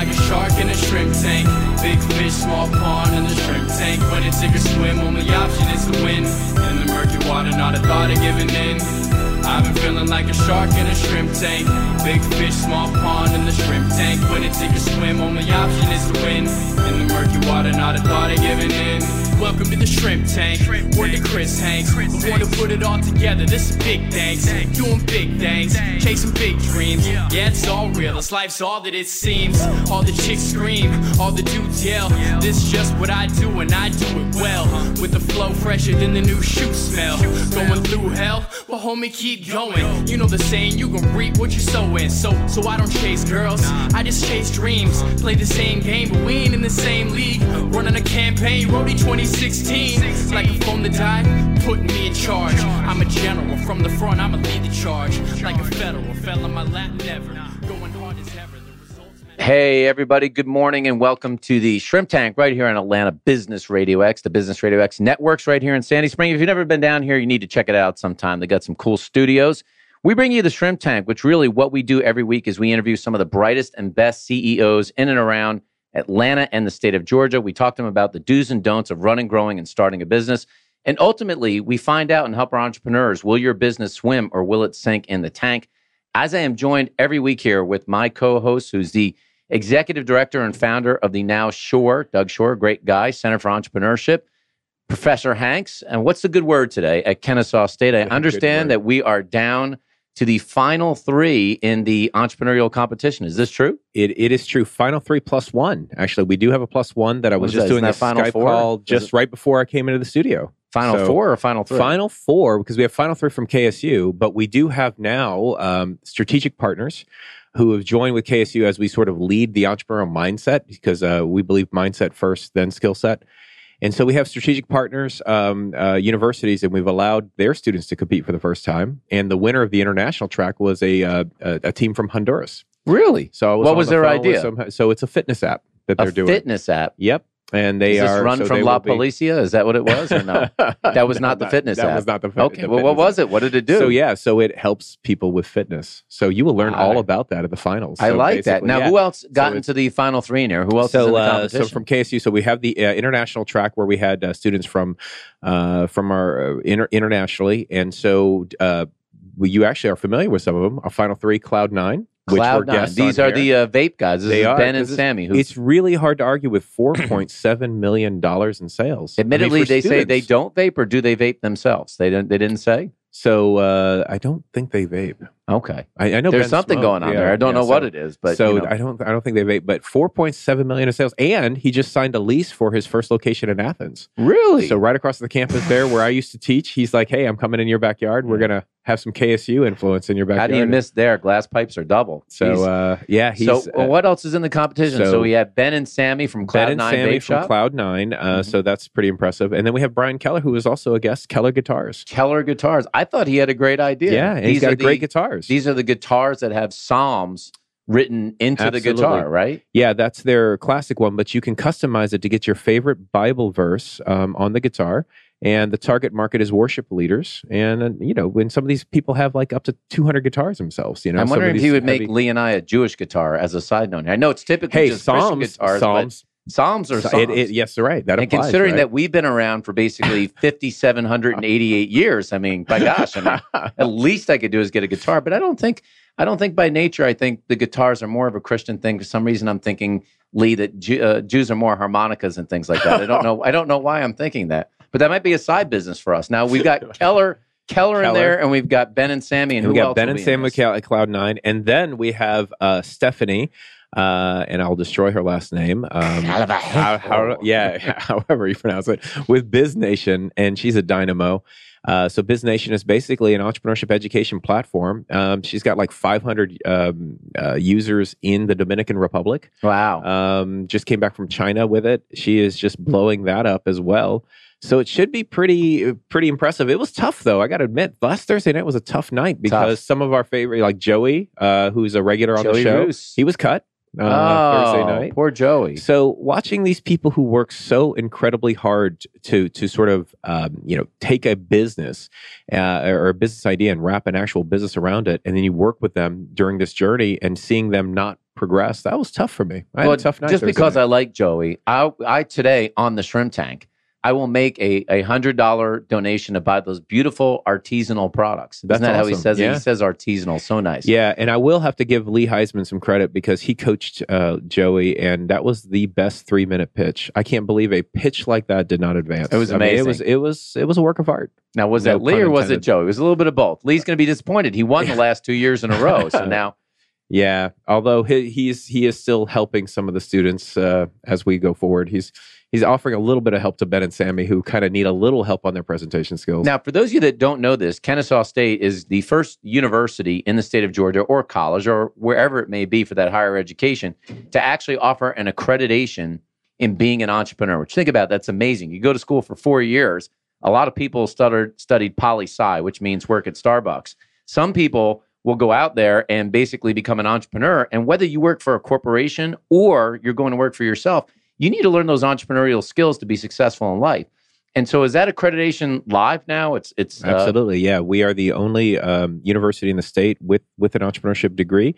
like a shark in a shrimp tank. Big fish, small pond in the shrimp tank. When it take a swim, only option is to win. In the murky water, not a thought of giving in. I've been feeling like a shark in a shrimp tank. Big fish, small pond in the shrimp tank. When it take a swim, only option is to win. In the murky water, not a thought of giving in. Welcome to the shrimp tank. Word to Chris Hanks. We want to put it all together. This is big thanks. Doing big things, chasing big dreams. Yeah, it's all real. This life's all that it seems. All the chicks scream, all the dudes yell. This is just what I do, and I do it well. With the flow fresher than the new shoe smell. Going through hell, well, homie, keep going. You know the saying, you gon' reap what you sow in. So I don't chase girls, I just chase dreams. Play the same game, but we ain't in the same league. Running a campaign, Roadie 2016. Like a phone to die, putting me in charge. I'm a general, from the front I'ma lead the charge. Like a federal, fell on my lap never. Going hard as ever. Hey, everybody. Good morning and welcome to the Shrimp Tank right here on Atlanta Business Radio X, the Business Radio X networks right here in Sandy Spring. If you've never been down here, you need to check it out sometime. They got some cool studios. We bring you the Shrimp Tank, which really what we do every week is we interview some of the brightest and best CEOs in and around Atlanta and the state of Georgia. We talk to them about the do's and don'ts of running, growing, and starting a business. And ultimately, we find out and help our entrepreneurs, will your business swim or will it sink in the tank? As I am joined every week here with my co-host, who's the Executive Director and founder of the Now Shore, Doug Shore, great guy, Center for Entrepreneurship, Professor Hanks. And what's the good word today at Kennesaw State? I understand that we are down to the final three in the entrepreneurial competition. Is this true? It is true. Final three plus one. Actually, we do have a plus one that I was just doing a Skype call just right before I came into the studio. Final four or final three? Final four, because we have final three from KSU, but we do have now strategic partners who have joined with KSU as we sort of lead the entrepreneurial mindset, because we believe mindset first, then skill set. And so we have strategic partners, universities, and we've allowed their students to compete for the first time. And the winner of the international track was a team from Honduras. Really? So what was their idea? So it's a fitness app that they're doing. A fitness app? Yep. And they Is this run from La Policia? Is that what it was, or no? That was not the fitness app. That was not the Okay, well, what was it? What did it do? So it helps people with fitness. So you will learn all about that at the finals. I like that. Now, who else got into the final three in here? Who else is in the competition? So from KSU, so we have the international track where we had students from our internationally, and so you actually are familiar with some of them. Our final three, Cloud9. Cloud9. These are the vape guys. This is Ben and Sammy. It's really hard to argue with $4.7 million in sales. Admittedly, they say they don't vape, or do they vape themselves? They didn't say? So I don't think they vape. Okay, I know there's something going on there. I don't know what it is, but so I don't think they vape. But $4.7 million in sales, and he just signed a lease for his first location in Athens. Really? So right across the campus there, where I used to teach, he's like, "Hey, I'm coming in your backyard. We're gonna have some KSU influence in your backyard." How do you miss there? Glass pipes are double. So what else is in the competition? So we have Ben and Sammy from Cloud9 Vape Shop. Cloud9. So that's pretty impressive. And then we have Brian Keller, who is also a guest. Keller Guitars. I thought he had a great idea. Yeah, and he's got great guitars. These are the guitars that have Psalms written into the guitar, right? Yeah, that's their classic one, but you can customize it to get your favorite Bible verse on the guitar. And the target market is worship leaders. And, when some of these people have like up to 200 guitars themselves, I'm wondering if he would make Lee and I a Jewish guitar as a side note. I know it's typically just Christian guitars, but Psalms are Psalms. Yes, right. That applies, considering that we've been around for basically 5,788 years, by gosh, at least I could do is get a guitar. But I don't think by nature, I think the guitars are more of a Christian thing. For some reason, I'm thinking, Lee, that Jews are more harmonicas and things like that. I don't know why I'm thinking that. But that might be a side business for us. Now, we've got Keller in there, and we've got Ben and Sammy. And we got Ben and Sammy at Cloud9. And then we have Stephanie, and I'll destroy her last name. However you pronounce it, with Biz Nation, and she's a dynamo. So Biz Nation is basically an entrepreneurship education platform. She's got like 500 users in the Dominican Republic. Wow. Just came back from China with it. She is just blowing that up as well. So it should be pretty impressive. It was tough, though. I got to admit, last Thursday night was a tough night because some of our favorite, like Joey, who's a regular on the show, he was cut. Thursday night. Poor Joey. So watching these people who work so incredibly hard to sort of take a business or a business idea and wrap an actual business around it, and then you work with them during this journey and seeing them not progressed, that was tough for me. I had a tough night. Just Thursday because night. I like Joey, I today on the Shrimp Tank, I will make a $100 donation to buy those beautiful artisanal products. Isn't That's that how he awesome. says it? Yeah. He says artisanal. So nice. Yeah, and I will have to give Lee Heisman some credit because he coached Joey, and that was the best 3-minute pitch. I can't believe a pitch like that did not advance. It was amazing. It was a work of art. Now, was No that Lee pun or was it intended. Joey? It was a little bit of both. Lee's going to be disappointed. He won the last 2 years in a row. So now, Yeah, although he is still helping some of the students as we go forward. He's offering a little bit of help to Ben and Sammy, who kind of need a little help on their presentation skills. for those of you that don't know this, Kennesaw State is the first university in the state of Georgia or college or wherever it may be for that higher education to actually offer an accreditation in being an entrepreneur, which think about, that's amazing. You go to school for 4 years. A lot of people studied poli-sci, which means work at Starbucks. Some people will go out there and basically become an entrepreneur. And whether you work for a corporation or you're going to work for yourself, you need to learn those entrepreneurial skills to be successful in life. And so is that accreditation live now? It's Absolutely, yeah. We are the only university in the state with an entrepreneurship degree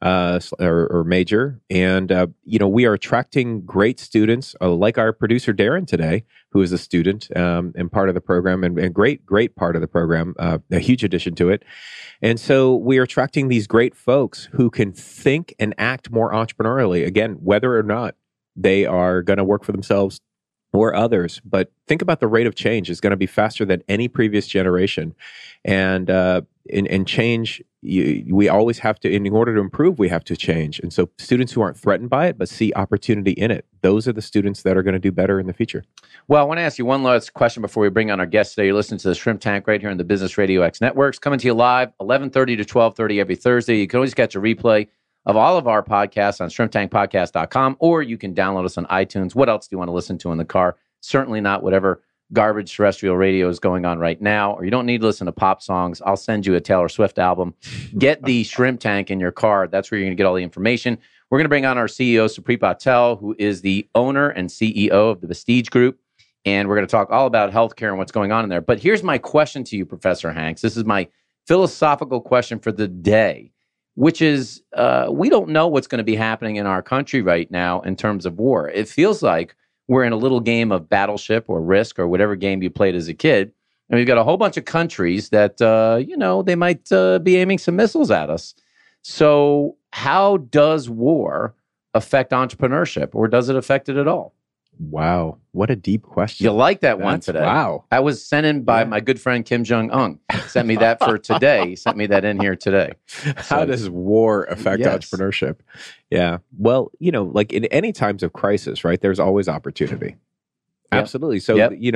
or major. And, we are attracting great students like our producer, Darren, today, who is a student and part of the program and great part of the program, a huge addition to it. And so we are attracting these great folks who can think and act more entrepreneurially, again, whether or not they are going to work for themselves or others. But think about the rate of change is going to be faster than any previous generation. And in change, we always have to, in order to improve, we have to change. And so students who aren't threatened by it, but see opportunity in it, those are the students that are going to do better in the future. Well, I want to ask you one last question before we bring on our guest today. You're listening to the Shrimp Tank right here on the Business Radio X Networks, coming to you live 11:30 to 12:30 every Thursday. You can always catch a replay of all of our podcasts on shrimptankpodcast.com, or you can download us on iTunes. What else do you want to listen to in the car? Certainly not whatever garbage terrestrial radio is going on right now, or you don't need to listen to pop songs. I'll send you a Taylor Swift album. Get the Shrimp Tank in your car. That's where you're going to get all the information. We're going to bring on our CEO, Supreet Patel, who is the owner and CEO of the Vestige Group, and we're going to talk all about healthcare and what's going on in there. But here's my question to you, Professor Hanks. This is my philosophical question for the day, which is we don't know what's going to be happening in our country right now in terms of war. It feels like we're in a little game of Battleship or Risk or whatever game you played as a kid. And we've got a whole bunch of countries that, they might be aiming some missiles at us. So how does war affect entrepreneurship, or does it affect it at all? Wow. What a deep question. You like that one today? Wow. I was sent in by my good friend Kim Jong-un. Sent me that for today. He sent me that in here today. How does war affect entrepreneurship? Yeah. Well, like in any times of crisis, right, there's always opportunity. Yep. Absolutely. So,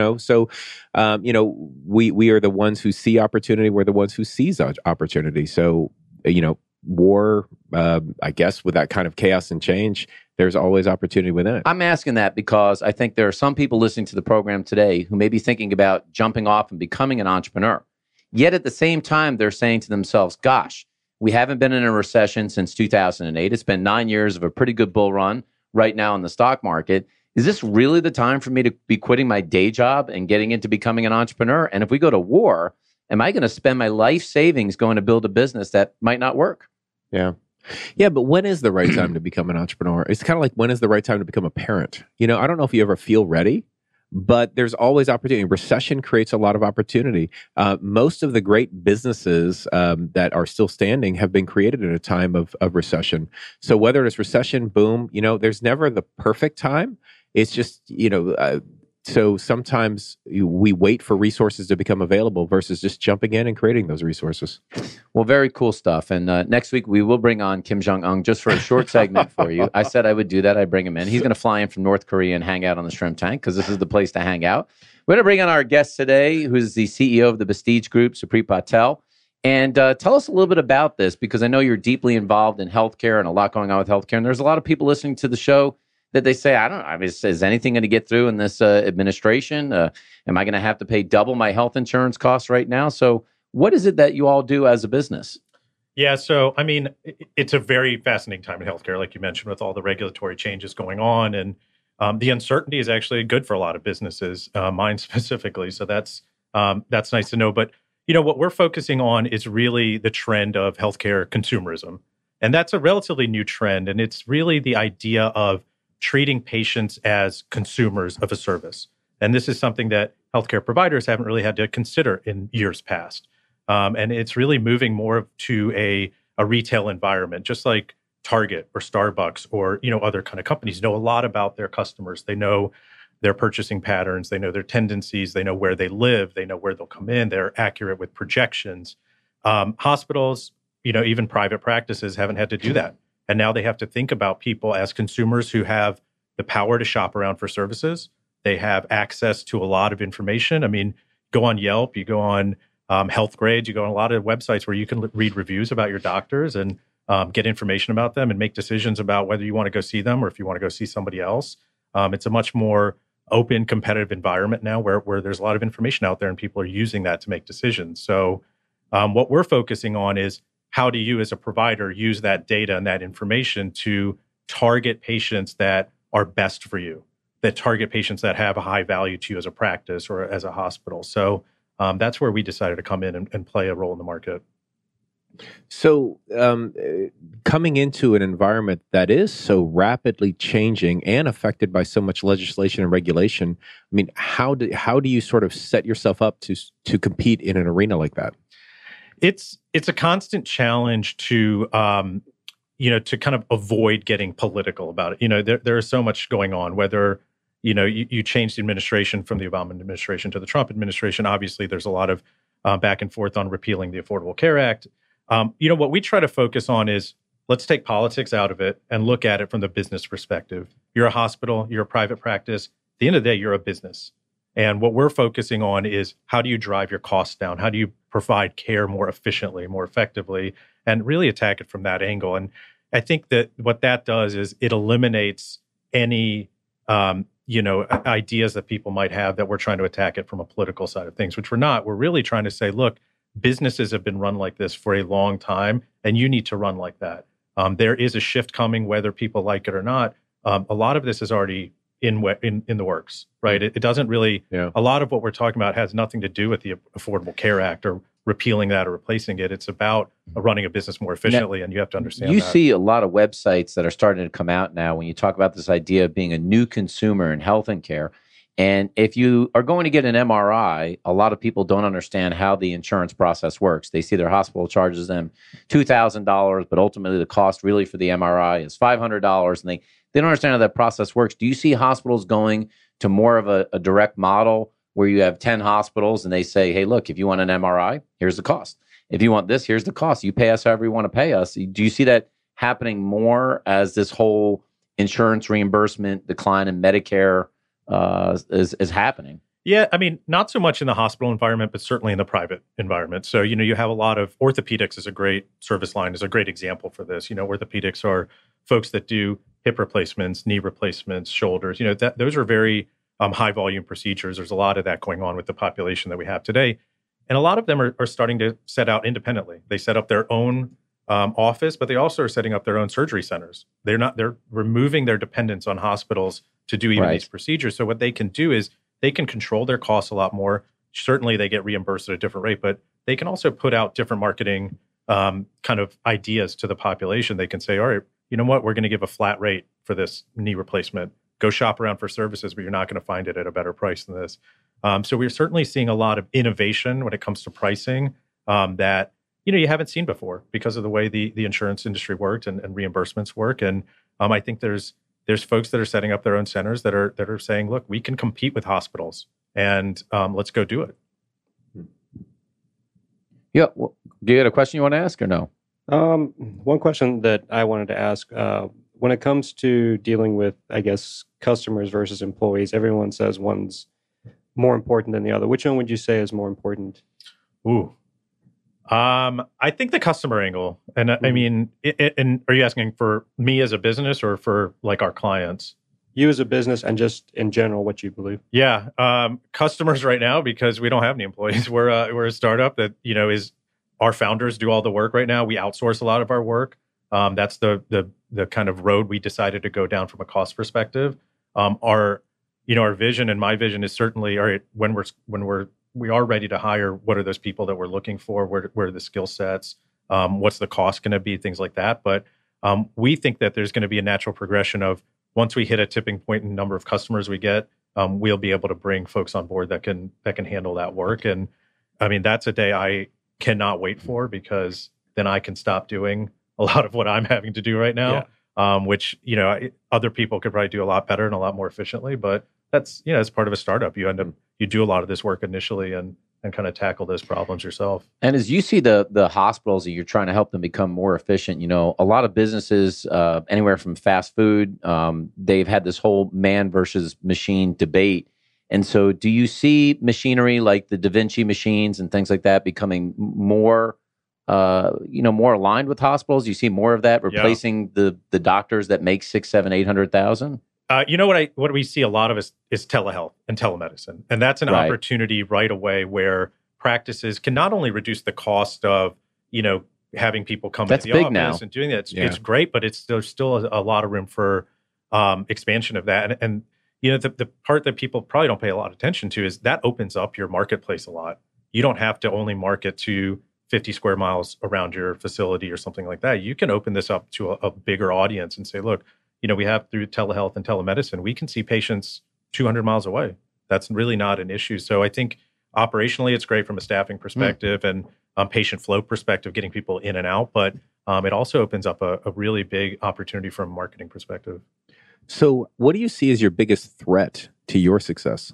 we are the ones who see opportunity. We're the ones who seize opportunity. So, war, I guess, with that kind of chaos and change, there's always opportunity within it. I'm asking that because I think there are some people listening to the program today who may be thinking about jumping off and becoming an entrepreneur. Yet at the same time, they're saying to themselves, gosh, we haven't been in a recession since 2008. It's been 9 years of a pretty good bull run right now in the stock market. Is this really the time for me to be quitting my day job and getting into becoming an entrepreneur? And if we go to war, am I going to spend my life savings going to build a business that might not work? Yeah. Yeah, but when is the right time to become an entrepreneur? It's kind of like, when is the right time to become a parent? I don't know if you ever feel ready, but there's always opportunity. Recession creates a lot of opportunity. Most of the great businesses that are still standing have been created in a time of recession. So whether it's recession, boom, there's never the perfect time. It's just, so sometimes we wait for resources to become available versus just jumping in and creating those resources. Well, very cool stuff. And next week, we will bring on Kim Jong-un just for a short segment for you. I said I would do that. I'd bring him in. He's going to fly in from North Korea and hang out on the Shrimp Tank because this is the place to hang out. We're going to bring on our guest today, who's the CEO of the Vestige Group, Supreet Patel. And tell us a little bit about this, because I know you're deeply involved in healthcare and a lot going on with healthcare. And there's a lot of people listening to the show that they say, is anything going to get through in this administration? Am I going to have to pay double my health insurance costs right now? So what is it that you all do as a business? Yeah, so, it's a very fascinating time in healthcare, like you mentioned, with all the regulatory changes going on. And the uncertainty is actually good for a lot of businesses, mine specifically. So that's nice to know. But, what we're focusing on is really the trend of healthcare consumerism. And that's a relatively new trend. And it's really the idea of treating patients as consumers of a service. And this is something that healthcare providers haven't really had to consider in years past. And it's really moving more to a retail environment, just like Target or Starbucks or, other kind of companies know a lot about their customers. They know their purchasing patterns. They know their tendencies. They know where they live. They know where they'll come in. They're accurate with projections. Hospitals, even private practices haven't had to do that. And now they have to think about people as consumers who have the power to shop around for services. They have access to a lot of information. I mean, go on Yelp, you go on Health Grades, you go on a lot of websites where you can read reviews about your doctors and get information about them and make decisions about whether you want to go see them or if you want to go see somebody else. It's a much more open, competitive environment now where there's a lot of information out there and people are using that to make decisions. So what we're focusing on is how do you as a provider use that data and that information to target patients that are best for you, that target patients that have a high value to you as a practice or as a hospital. So that's where we decided to come in and play a role in the market. So coming into an environment that is so rapidly changing and affected by so much legislation and regulation, I mean, how do you sort of set yourself up to compete in an arena like that? It's a constant challenge to to kind of avoid getting political about it. There is so much going on, whether you change the administration from the Obama administration to the Trump administration. Obviously, there's a lot of back and forth on repealing the Affordable Care Act. What we try to focus on is let's take politics out of it and look at it from the business perspective. You're a hospital, you're a private practice. At the end of the day, you're a business. And what we're focusing on is how do you drive your costs down? How do you provide care more efficiently, more effectively, and really attack it from that angle? And I think that what that does is it eliminates any ideas that people might have that we're trying to attack it from a political side of things, which we're not. We're really trying to say, look, businesses have been run like this for a long time, and you need to run like that. There is a shift coming, whether people like it or not. A lot of this is already in the works, right? It doesn't really, a lot of what we're talking about has nothing to do with the Affordable Care Act or repealing that or replacing it. It's about running a business more efficiently, and you have to understand you that. see a lot of websites that are starting to come out now when you talk about this idea of being a new consumer in health and care. And if you are going to get an MRI, a lot of people don't understand how the insurance process works. They see their hospital charges them $2,000, but ultimately the cost really for the MRI is $500, and they don't understand how that process works. Do you see hospitals going to more of a direct model where you have 10 hospitals and they say, hey, look, if you want an MRI, here's the cost. If you want this, here's the cost. You pay us however you want to pay us. Do you see that happening more as this whole insurance reimbursement decline in Medicare is happening? Yeah, I mean, not so much in the hospital environment, but certainly in the private environment. So, you have a lot of orthopedics is a great service line, is a great example for this. Orthopedics are folks that do hip replacements, knee replacements, shoulders. Those are very high volume procedures. There's a lot of that going on with the population that we have today. And a lot of them are starting to set out independently. They set up their own office, but they also are setting up their own surgery centers. They're removing their dependence on hospitals to do even these procedures. So what they can do is they can control their costs a lot more. Certainly they get reimbursed at a different rate, but they can also put out different marketing kind of ideas to the population. They can say, all right, you know what, we're going to give a flat rate for this knee replacement. Go shop around for services, but you're not going to find it at a better price than this. So we're certainly seeing a lot of innovation when it comes to pricing that you haven't seen before because of the way the insurance industry worked and reimbursements work. And I think there's folks that are setting up their own centers that are saying, look, we can compete with hospitals, and let's go do it. Yeah. Well, do you have a question you want to ask or no? One question that I wanted to ask, when it comes to dealing with, I guess, customers versus employees, everyone says one's more important than the other. Which one would you say is more important? Ooh. I think the customer angle. And I mean, and are you asking for me as a business or for like our clients? You as a business and just in general, what you believe. Yeah. Customers right now, because we don't have any employees. We're a startup that, is our founders do all the work right now. We outsource a lot of our work. That's the kind of road we decided to go down from a cost perspective. Our vision and my vision is certainly, all right, when we are ready to hire, what are those people that we're looking for? Where are the skill sets? What's the cost going to be? Things like that. But we think that there's going to be a natural progression of once we hit a tipping point in the number of customers we get, we'll be able to bring folks on board that can handle that work. And I mean, that's a day I cannot wait for, because then I can stop doing a lot of what I'm having to do right now, which, other people could probably do a lot better and a lot more efficiently. But that's, it's part of a startup. You do a lot of this work initially and kind of tackle those problems yourself. And as you see the hospitals that you're trying to help them become more efficient, a lot of businesses, anywhere from fast food, they've had this whole man versus machine debate. And so do you see machinery like the Da Vinci machines and things like that becoming more, more aligned with hospitals? Do you see more of that replacing the doctors that make 6, 7, 800,000? What we see a lot of is telehealth and telemedicine. And that's an opportunity right away where practices can not only reduce the cost of, having people come into the office now and doing that. It's great, but there's still a lot of room for expansion of that. And the part that people probably don't pay a lot of attention to is that opens up your marketplace a lot. You don't have to only market to 50 square miles around your facility or something like that. You can open this up to a bigger audience and say, look, we have through telehealth and telemedicine, we can see patients 200 miles away. That's really not an issue. So I think operationally, it's great from a staffing perspective and patient flow perspective, getting people in and out. But it also opens up a really big opportunity from a marketing perspective. So what do you see as your biggest threat to your success?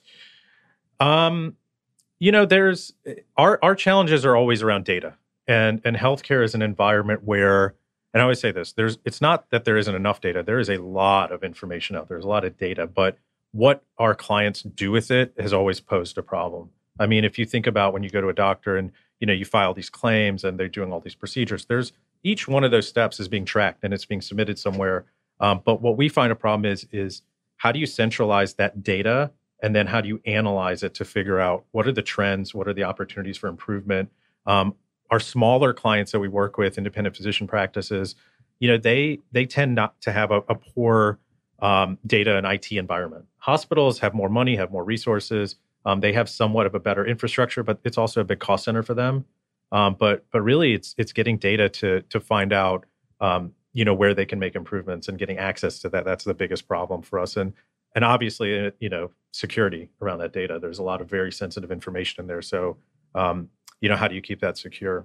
There's our challenges are always around data, and healthcare is an environment where, and I always say this, it's not that there isn't enough data. There is a lot of information out there. There's a lot of data, but what our clients do with it has always posed a problem. I mean, if you think about when you go to a doctor and, you file these claims and they're doing all these procedures, each one of those steps is being tracked and it's being submitted somewhere. But what we find a problem is how do you centralize that data, and then how do you analyze it to figure out what are the trends, what are the opportunities for improvement? Our smaller clients that we work with, independent physician practices, they tend not to have a poor data and IT environment. Hospitals have more money, have more resources. They have somewhat of a better infrastructure, but it's also a big cost center for them. But really, it's getting data to find out where they can make improvements and getting access to that. That's the biggest problem for us. And obviously, security around that data. There's a lot of very sensitive information in there. So, how do you keep that secure?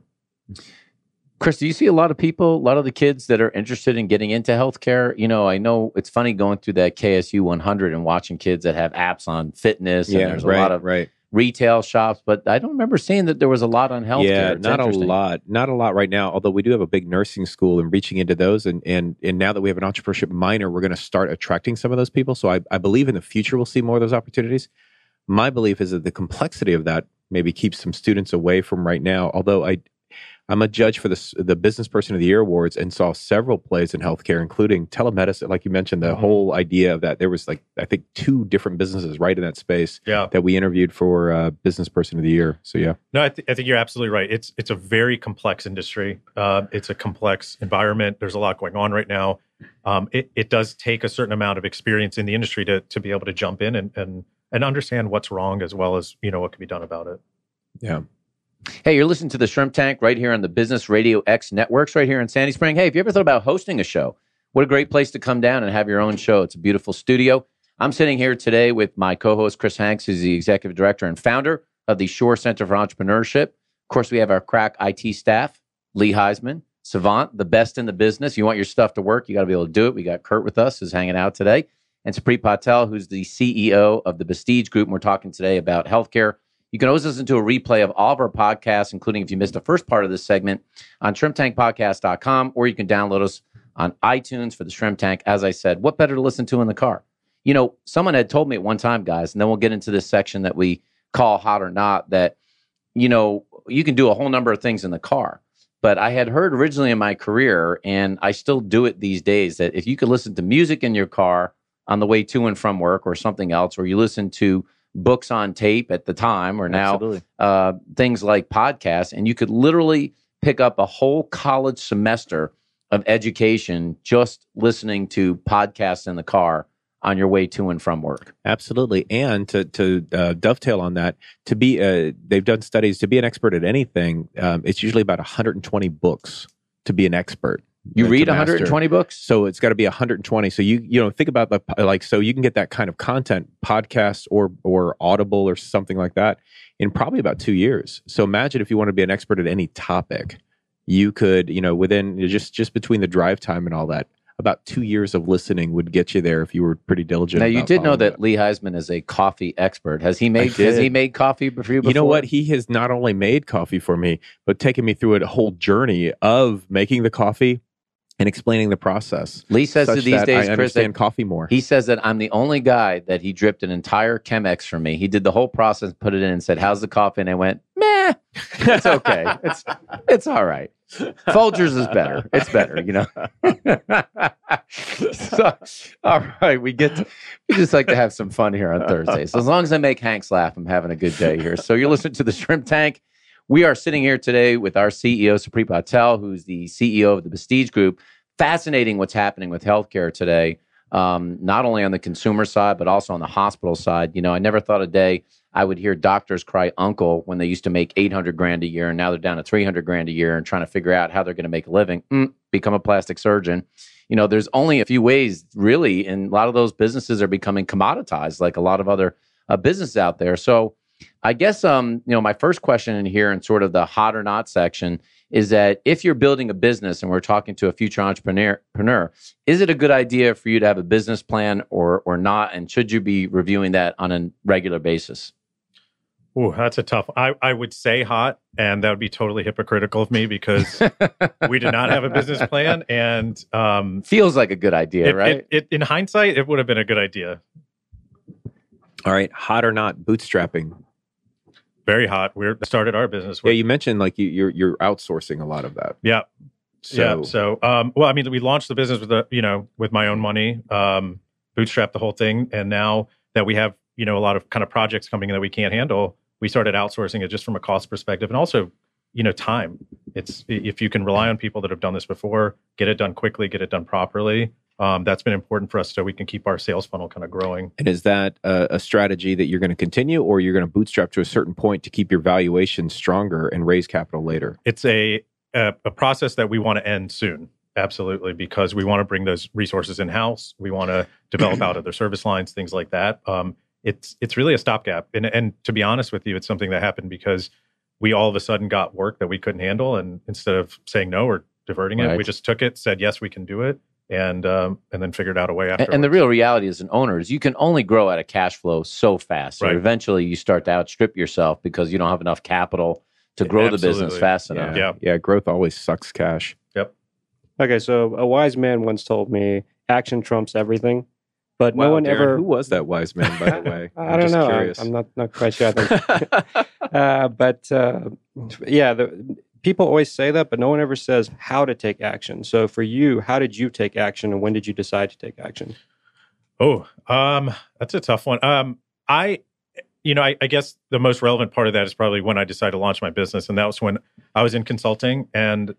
Chris, do you see a lot of the kids that are interested in getting into healthcare? I know it's funny going through that KSU 100 and watching kids that have apps on fitness. And there's a lot of retail shops, but I don't remember seeing that there was a lot on healthcare. Yeah, not a lot right now. Although we do have a big nursing school and reaching into those, and now that we have an entrepreneurship minor, we're going to start attracting some of those people. So I believe in the future we'll see more of those opportunities. My belief is that the complexity of that maybe keeps some students away from right now. Although I'm a judge for the Business Person of the Year Awards and saw several plays in healthcare, including telemedicine. Like you mentioned, the whole idea of that. There was I think 2 different businesses right in that space that we interviewed for Business Person of the Year. So yeah. No, I think you're absolutely right. It's a very complex industry. It's a complex environment. There's a lot going on right now. It does take a certain amount of experience in the industry to be able to jump in and understand what's wrong, as well as what can be done about it. Yeah. Hey, you're listening to the Shrimp Tank right here on the Business Radio X networks right here in Sandy Spring. Hey, have you ever thought about hosting a show? What a great place to come down and have your own show. It's a beautiful studio. I'm sitting here today with my co-host, Chris Hanks, who's the executive director and founder of the Shore Center for Entrepreneurship. Of course, we have our crack IT staff, Lee Heisman, Savant, the best in the business. You want your stuff to work, you got to be able to do it. We got Kurt with us, who's hanging out today, and Supreet Patel, who's the CEO of the Prestige Group. And we're talking today about healthcare. You can always listen to a replay of all of our podcasts, including if you missed the first part of this segment, on shrimptankpodcast.com, or you can download us on iTunes for the Shrimp Tank. As I said, what better to listen to in the car? Someone had told me at one time, guys, and then we'll get into this section that we call Hot or Not, that, you can do a whole number of things in the car. But I had heard originally in my career, and I still do it these days, that if you could listen to music in your car on the way to and from work or something else, or you listen to books on tape at the time, or now things like podcasts, and you could literally pick up a whole college semester of education just listening to podcasts in the car. on your way to and from work. Absolutely. And to dovetail on that, to be they've done studies to be an expert at anything. It's usually about 120 books to be an expert. You read to master. 120 books? So it's got to be 120. So you know, think about so you can get that kind of content, podcast or Audible or something like that in probably about 2 years. So imagine if you want to be an expert at any topic, you could, you know, within just between the drive time and all that, about 2 years of listening would get you there if you were pretty diligent. Now, you about did know that it. Lee Heisman is a coffee expert. Has he made coffee for you before? You know what? He has not only made coffee for me, but taken me through a whole journey of making the coffee and explaining the process. Lee says that these days, I Chris, understand coffee more. he says that I'm the only guy that he dripped an entire Chemex for me. He did the whole process, put it in, and said, "How's the coffee?" And I went, "Meh, it's okay. It's all right. Folgers is better. It's better, you know." So, all right, we just like to have some fun here on Thursday. So as long as I make Hanks laugh, I'm having a good day here. So you're listening to the Shrimp Tank. We are sitting here today with our CEO, Supreet Patel, who's the CEO of the Prestige Group. Fascinating what's happening with healthcare today, not only on the consumer side, but also on the hospital side. You know, I never thought a day I would hear doctors cry uncle when they used to make $800,000 a year, and now they're down to $300,000 a year and trying to figure out how they're going to make a living. Become a plastic surgeon. You know, there's only a few ways, really, and a lot of those businesses are becoming commoditized, like a lot of other businesses out there. So I guess, you know, my first question in here in sort of the hot or not section is that if you're building a business and we're talking to a future entrepreneur, is it a good idea for you to have a business plan or not? And should you be reviewing that on a regular basis? Ooh, that's a tough. I would say hot, and that would be totally hypocritical of me because we did not have a business plan. And feels like a good idea, right? In hindsight, it would have been a good idea. All right, hot or not, bootstrapping. Very hot. We started our business. Yeah, you mentioned like you're outsourcing a lot of that. Yeah. So, well, I mean, we launched the business with my own money, bootstrapped the whole thing, and now that we have a lot of kind of projects coming in that we can't handle, we started outsourcing it just from a cost perspective, and also time. It's if you can rely on people that have done this before, get it done quickly, get it done properly. That's been important for us so we can keep our sales funnel kind of growing. And is that a strategy that you're going to continue, or you're going to bootstrap to a certain point to keep your valuation stronger and raise capital later? It's a process that we want to end soon. Absolutely, because we want to bring those resources in-house. We want to develop out other service lines, things like that. It's really a stopgap. And to be honest with you, it's something that happened because we all of a sudden got work that we couldn't handle. And instead of saying no or diverting it, we just took it, said, yes, we can do it. And then figured out a way afterwards. And the real reality as an owner is you can only grow at a cash flow so fast. Right. So eventually you start to outstrip yourself because you don't have enough capital to grow the business fast enough. Yeah, growth always sucks cash. Yep. Okay, so a wise man once told me, action trumps everything. But no one Darren, ever... Who was that wise man, by the way? I don't know. Curious. I'm not quite sure. I think. People always say that, but no one ever says how to take action. So for you, how did you take action, and when did you decide to take action? Oh, that's a tough one. I guess the most relevant part of that is probably when I decided to launch my business, and that was when I was in consulting, and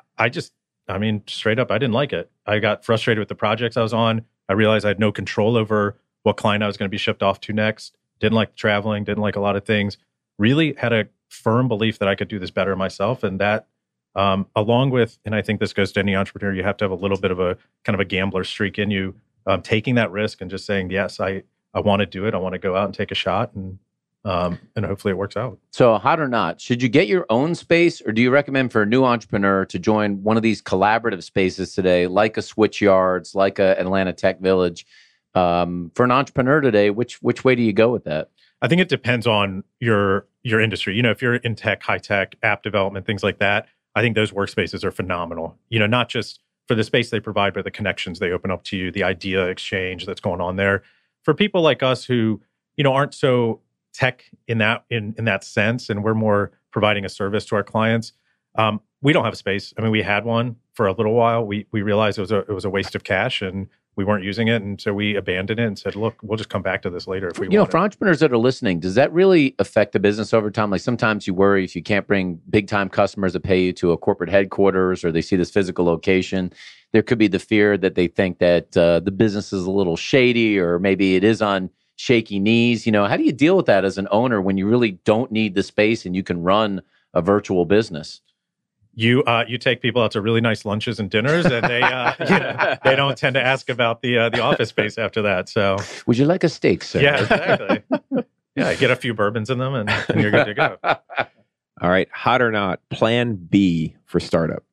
straight up, I didn't like it. I got frustrated with the projects I was on. I realized I had no control over what client I was going to be shipped off to next. Didn't like traveling, didn't like a lot of things. Really had a firm belief that I could do this better myself. And that, along with, and I think this goes to any entrepreneur, you have to have a little bit of a kind of a gambler streak in you, taking that risk and just saying, yes, I want to do it. I want to go out and take a shot, and hopefully it works out. So hot or not, should you get your own space, or do you recommend for a new entrepreneur to join one of these collaborative spaces today, like a Switch Yards, like a Atlanta Tech Village? For an entrepreneur today, which way do you go with that? I think it depends on your industry. If you're in tech, high tech, app development, things like that, I think those workspaces are phenomenal. Not just for the space they provide, but the connections they open up to you, the idea exchange that's going on there. For people like us who, aren't so tech in that sense, and we're more providing a service to our clients, we don't have a space. I mean, we had one for a little while. We realized it was a waste of cash, and we weren't using it. And so we abandoned it and said, look, we'll just come back to this later if we You know, want for it. entrepreneurs that are listening, does that really affect the business over time? Like sometimes you worry if you can't bring big time customers to pay you to a corporate headquarters or they see this physical location, there could be the fear that they think that the business is a little shady or maybe it is on shaky knees. You know, how do you deal with that as an owner when you really don't need the space and you can run a virtual business? You take people out to really nice lunches and dinners, and they they don't tend to ask about the office space after that. So, would you like a steak, sir? Yeah, exactly. Yeah, get a few bourbons in them, and you're good to go. All right, hot or not, plan B for startup.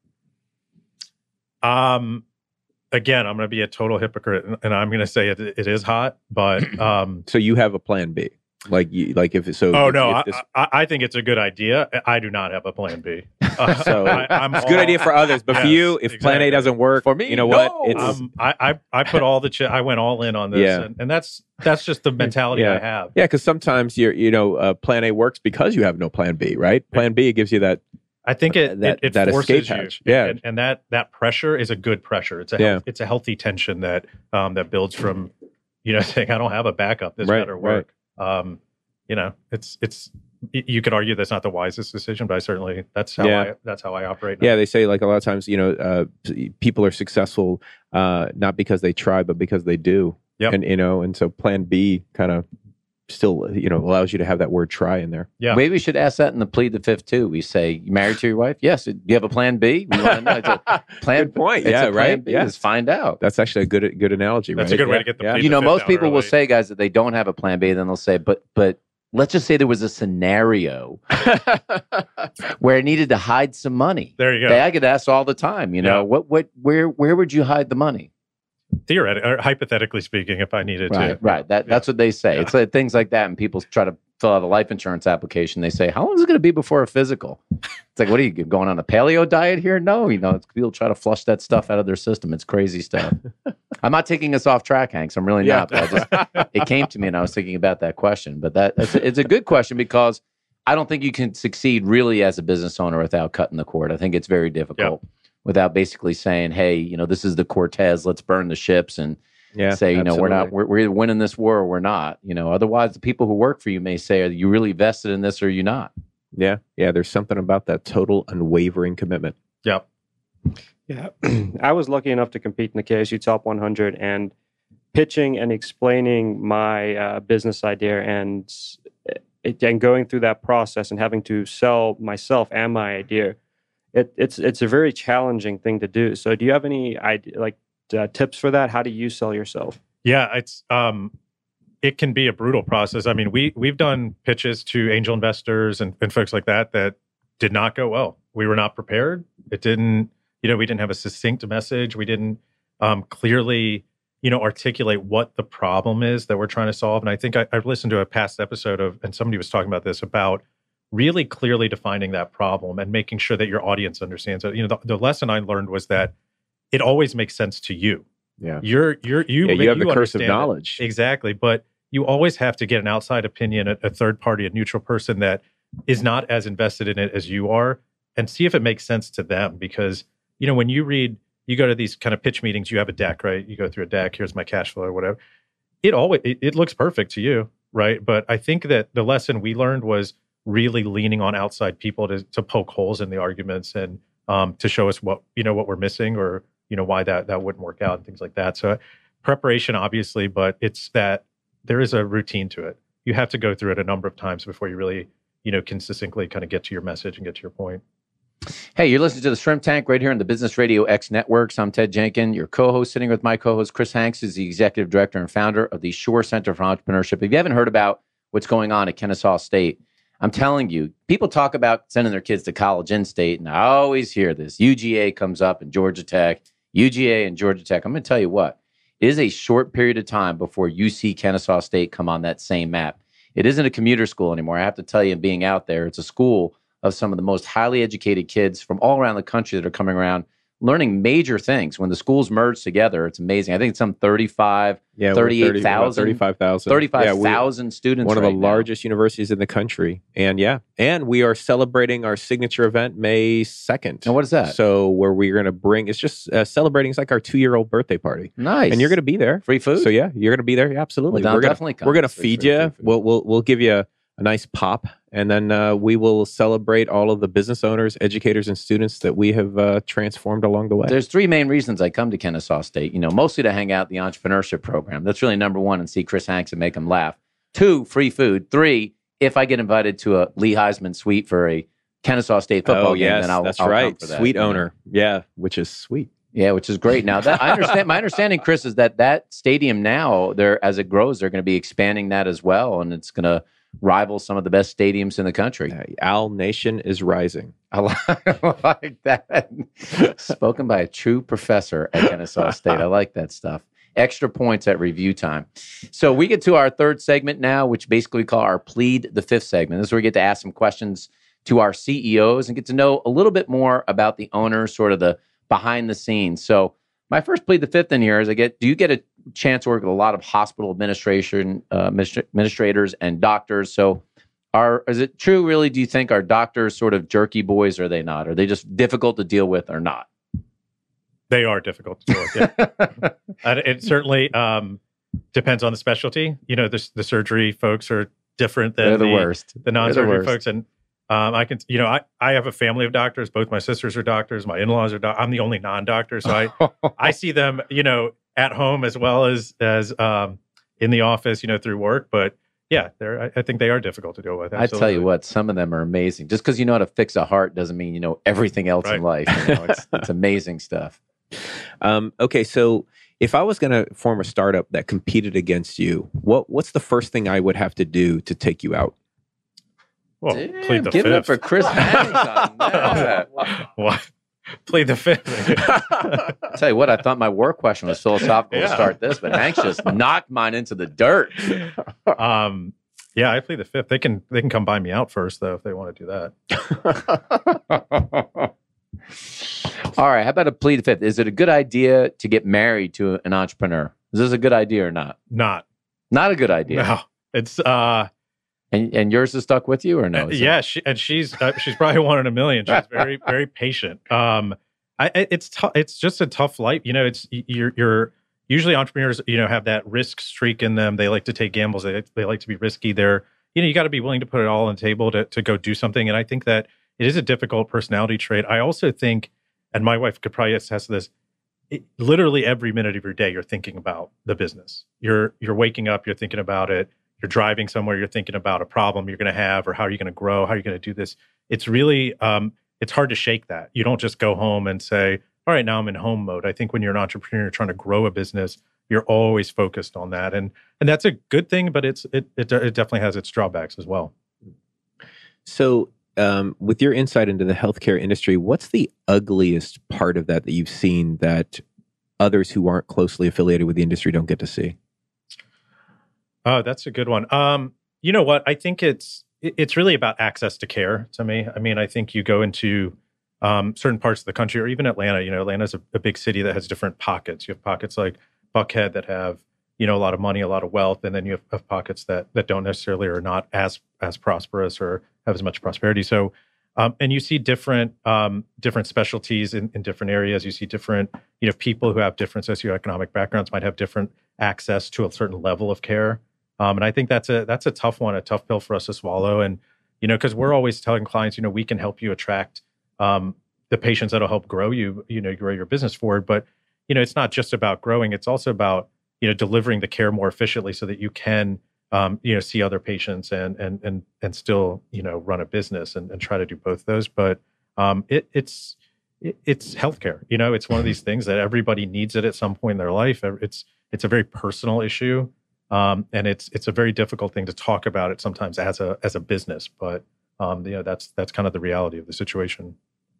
Again, I'm going to be a total hypocrite, and I'm going to say it is hot, but so you have a plan B, if so. Oh if, no, if this, I think it's a good idea. I do not have a plan B. So it's a good idea for others, but for you, if plan A doesn't work, for me, you know what? It's I put all the I went all in on this, Yeah. and that's just the mentality I have. Yeah, because sometimes plan A works because you have no plan B, right? Plan B gives you that. I think it forces escape you, hatch. Yeah, and that pressure is a good pressure. It's a healthy tension that that builds from saying I don't have a backup. This better work. Right. It's you could argue that's not the wisest decision, but that's how I operate now. Yeah, they say like a lot of times people are successful not because they try, but because they do. Yep. And so plan B kind of still allows you to have that word try in there. Yeah. Maybe we should ask that in the plead the fifth too. We say, you married to your wife? Yes. Do you have a plan B? We want to know. It's a plan. Good point. It's Yeah, a plan right. B. Yeah. Let's find out. That's actually a good analogy. That's right? a good way to get the plead You know, the most fifth people out will early. say, guys, that they don't have a plan B. Then they'll say, but let's just say there was a scenario where I needed to hide some money. There you go. I get asked all the time, where would you hide the money? Theoretically, or hypothetically speaking, if I needed to. Right. That's what they say. It's like things like that. And people try to fill out a life insurance application. They say, how long is it going to be before a physical? It's like, what are you going on a paleo diet here? No, people try to flush that stuff out of their system. It's crazy stuff. I'm not taking us off track, Hanks. I'm really not. But it came to me and I was thinking about that question. But it's a good question because I don't think you can succeed really as a business owner without cutting the cord. I think it's very difficult. Yep. Without basically saying, hey, this is the Cortez, let's burn the ships and say, we're either winning this war or we're not. Otherwise the people who work for you may say, are you really vested in this or are you not? Yeah. There's something about that total unwavering commitment. Yep. Yeah. I was lucky enough to compete in the KSU Top 100 and pitching and explaining my business idea and going through that process and having to sell myself and my idea. It's a very challenging thing to do. So do you have any tips for that? How do you sell yourself? Yeah, it's it can be a brutal process. I mean, we've done pitches to angel investors and folks like that did not go well. We were not prepared. It didn't, we didn't have a succinct message. We didn't clearly, articulate what the problem is that we're trying to solve. And I think I've listened to a past episode and somebody was talking about this, about really clearly defining that problem and making sure that your audience understands it. The lesson I learned was that it always makes sense to you. Yeah. You have the curse of understand knowledge. it. Exactly. But you always have to get an outside opinion, a third party, a neutral person that is not as invested in it as you are, and see if it makes sense to them. Because, when you go to these kind of pitch meetings, you have a deck, right? You go through a deck, here's my cash flow or whatever. It looks perfect to you, right? But I think that the lesson we learned was really leaning on outside people to poke holes in the arguments and to show us what we're missing or why that wouldn't work out and things like that. So preparation, obviously, but it's that there is a routine to it. You have to go through it a number of times before you really can succinctly kind of get to your message and get to your point. Hey, you're listening to the Shrimp Tank right here on the Business Radio X Networks. I'm Ted Jenkin, your co-host, sitting with my co-host Chris Hanks, who's the executive director and founder of the Shore Center for Entrepreneurship. If you haven't heard about what's going on at Kennesaw State, I'm telling you, people talk about sending their kids to college in state, and I always hear this. UGA comes up and Georgia Tech, UGA and Georgia Tech. I'm going to tell you what, it is a short period of time before you see Kennesaw State come on that same map. It isn't a commuter school anymore. I have to tell you, being out there, it's a school of some of the most highly educated kids from all around the country that are coming around learning major things. When the schools merge together, it's amazing. I think it's some 35,000 students. One of right the now. largest universities in the country. And we are celebrating our signature event May 2nd. And what is that? So where we're going to bring, it's just celebrating, it's like our 2-year-old birthday party. Nice. And you're going to be there. Free food? So yeah, you're going to be there. Yeah, absolutely. Well, We're definitely come. going to Free feed food, you. free food. We'll give you a nice pop, and then we will celebrate all of the business owners, educators, and students that we have transformed along the way. There's 3 main reasons I come to Kennesaw State. Mostly to hang out the entrepreneurship program. That's really number 1, and see Chris Hanks and make him laugh. 2, free food. 3, if I get invited to a Lee Heisman suite for a Kennesaw State football game, then I'll that's I'll right. come for that. Suite owner, yeah, which is sweet. Yeah, which is great. Now that I understand, my understanding, Chris, is that stadium now, as it grows, they're going to be expanding that as well, and it's going to rival some of the best stadiums in the country. Owl Nation is rising. I like that. Spoken by a true professor at Kennesaw State. I like that stuff. Extra points at review time. So we get to our 3rd segment now, which basically we call our Plead the Fifth segment. This is where we get to ask some questions to our CEOs and get to know a little bit more about the owners, sort of the behind the scenes. So my first Plead the Fifth in here is do you get a chance to work with a lot of hospital administrators and doctors? So is it true, really, do you think are doctors sort of jerky boys, or are they not? Are they just difficult to deal with or not? They are difficult to deal with, yeah. It certainly depends on the specialty. The surgery folks are different than the worst. The non-surgery folks. And I have a family of doctors. Both my sisters are doctors. My in-laws are doctors. I'm the only non-doctor. So I see them, at home as well as in the office, through work. But yeah, I think they are difficult to deal with. Absolutely. I tell you what, some of them are amazing. Just because you know how to fix a heart doesn't mean you know everything else in life. It's amazing stuff. Okay, so if I was going to form a startup that competed against you, what's the first thing I would have to do to take you out? Well, plead the give fifth. it up for Chris Hanks on that. What? Plead the fifth. I'll tell you what, I thought my work question was philosophical to start this, but Hanks just knocked mine into the dirt. Yeah, I plead the fifth. They can come buy me out first, though, if they want to do that. All right, how about a plead the fifth? Is it a good idea to get married to an entrepreneur? Is this a good idea or not? Not a good idea. No, it's and yours is stuck with you or no? Yeah, she's probably 1 in a million. She's very, very patient. It's tough. It's just a tough life. You're usually entrepreneurs. Have that risk streak in them. They like to take gambles. They like to be risky. You got to be willing to put it all on the table to go do something. And I think that it is a difficult personality trait. I also think, and my wife could probably attest to this, literally every minute of your day, you're thinking about the business. You're waking up, you're thinking about it. You're driving somewhere, you're thinking about a problem you're going to have, or how are you going to grow? How are you going to do this? It's really, it's hard to shake that. You don't just go home and say, all right, now I'm in home mode. I think when you're an entrepreneur, you're trying to grow a business, you're always focused on that. And that's a good thing, but it definitely has its drawbacks as well. So with your insight into the healthcare industry, what's the ugliest part of that you've seen that others who aren't closely affiliated with the industry don't get to see? Oh, that's a good one. You know what? I think it's really about access to care to me. I mean, I think you go into certain parts of the country, or even Atlanta. Atlanta's a big city that has different pockets. You have pockets like Buckhead that have, a lot of money, a lot of wealth, and then you have pockets that don't necessarily are not as prosperous or have as much prosperity. So, and you see different specialties in different areas. You see different, people who have different socioeconomic backgrounds might have different access to a certain level of care. And I think that's a tough one, a tough pill for us to swallow. And, because we're always telling clients, we can help you attract the patients that'll help grow you, grow your business forward. But, it's not just about growing. It's also about, delivering the care more efficiently so that you can, see other patients and still, run a business and try to do both those. But it's healthcare. It's one of these things that everybody needs it at some point in their life. It's a very personal issue. And it's a very difficult thing to talk about it sometimes as a business, but that's kind of the reality of the situation.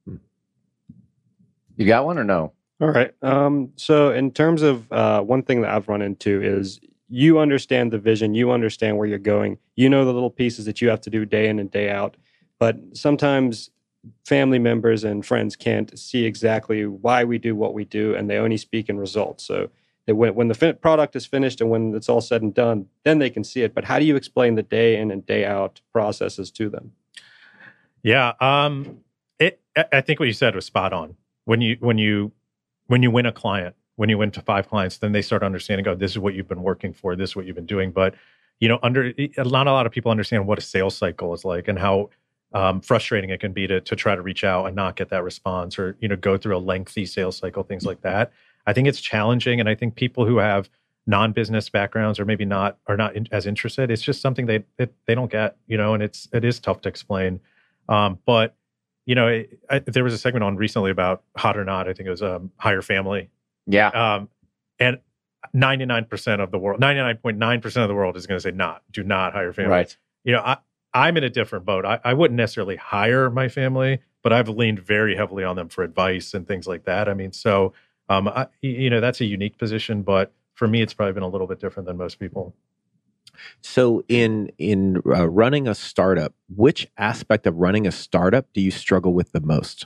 You got one or no? All right. So in terms of one thing that I've run into is you understand the vision, you understand where you're going, the little pieces that you have to do day in and day out, but sometimes family members and friends can't see exactly why we do what we do, and they only speak in results. So that when the product is finished and when it's all said and done, then they can see it. But how do you explain the day in and day out processes to them? Yeah, I think what you said was spot on. When you win a client, when you win to 5 clients, then they start understanding, oh, this is what you've been working for, this is what you've been doing. But not a lot of people understand what a sales cycle is like and how frustrating it can be to try to reach out and not get that response, or go through a lengthy sales cycle, things like that. I think it's challenging, and I think people who have non-business backgrounds or maybe are not as interested, it's just something they don't get, and it is tough to explain. But there was a segment on recently about Hot or Not. I think it was Hire Family. Yeah. And 99% of the world, 99.9% of the world is going to say do not hire family. Right. I'm in a different boat. I wouldn't necessarily hire my family, but I've leaned very heavily on them for advice and things like that. I mean, so, that's a unique position, but for me, it's probably been a little bit different than most people. So in running a startup, which aspect of running a startup do you struggle with the most?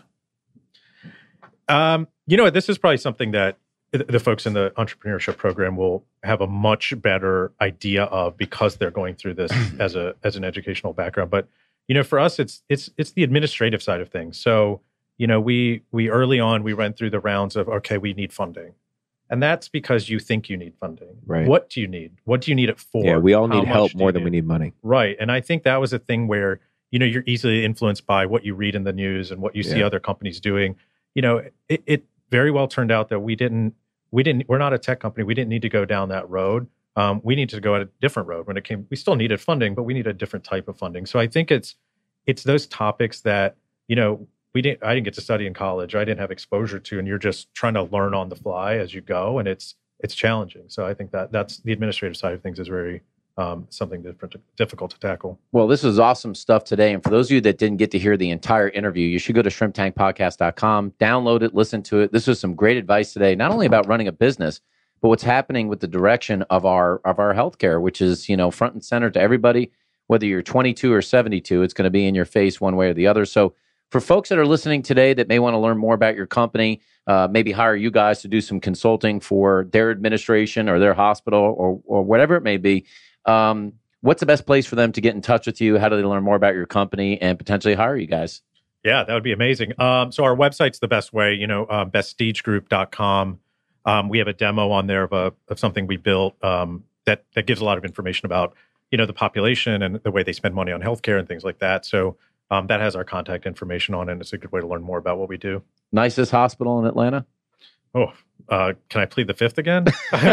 This is probably something that the folks in the entrepreneurship program will have a much better idea of, because they're going through this as an educational background. But for us, it's the administrative side of things. So we early on we went through the rounds of, okay, we need funding, and that's because you think you need funding. Right. What do you need? What do you need it for? Yeah, we all need help more than we need money. Right, and I think that was a thing where you're easily influenced by what you read in the news and what you see other companies doing. It very well turned out that we're not a tech company. We didn't need to go down that road. We needed to go at a different road when it came. We still needed funding, but we needed a different type of funding. So I think it's those topics that, I didn't get to study in college. I didn't have exposure to, and you're just trying to learn on the fly as you go. And it's challenging. So I think that's the administrative side of things is very something difficult to tackle. Well, this is awesome stuff today. And for those of you that didn't get to hear the entire interview, you should go to shrimptankpodcast.com, download it, listen to it. This was some great advice today, not only about running a business, but what's happening with the direction of our healthcare, which is, front and center to everybody, whether you're 22 or 72, it's going to be in your face one way or the other. So for folks that are listening today that may want to learn more about your company, maybe hire you guys to do some consulting for their administration or their hospital or whatever it may be, what's the best place for them to get in touch with you? How do they learn more about your company and potentially hire you guys? Yeah, that would be amazing. So our website's the best way, bestagegroup.com. We have a demo on there of something we built that gives a lot of information about, the population and the way they spend money on healthcare and things like that. So that has our contact information on it, and it's a good way to learn more about what we do. Nicest hospital in Atlanta? Oh, can I plead the fifth again?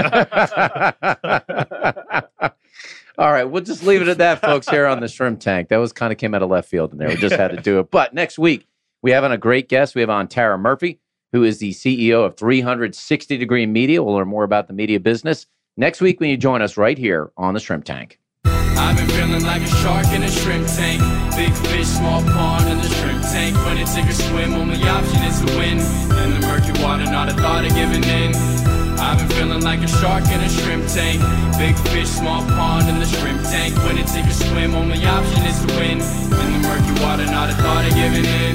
All right, we'll just leave it at that, folks, here on the Shrimp Tank. That was kind of came out of left field in there. We just had to do it. But next week, we have on a great guest. We have on Tara Murphy, who is the CEO of 360 Degree Media. We'll learn more about the media business next week when you join us right here on the Shrimp Tank. I've been feeling like a shark in a shrimp tank. Big fish, small pond in the shrimp tank. When it take a swim, only option is to win. In the murky water, not a thought of giving in. I've been feeling like a shark in a shrimp tank. Big fish, small pond in the shrimp tank. When it take a swim, only option is to win. In the murky water, not a thought of giving in.